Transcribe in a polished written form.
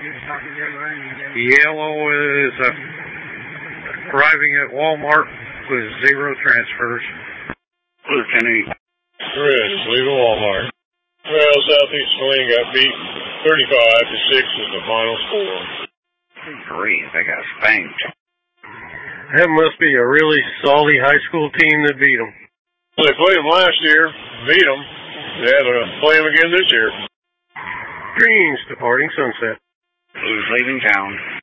Yellow is arriving at Walmart with 0 transfers. Lieutenant. Red, leaving Walmart. Well, Southeast Saline got beat 35-6 is the final score. Grief, they got spanked. That must be a really salty high school team that beat them. Well, they played them last year, beat them. They had to play them again this year. Greens departing Sunset. Blues leaving town.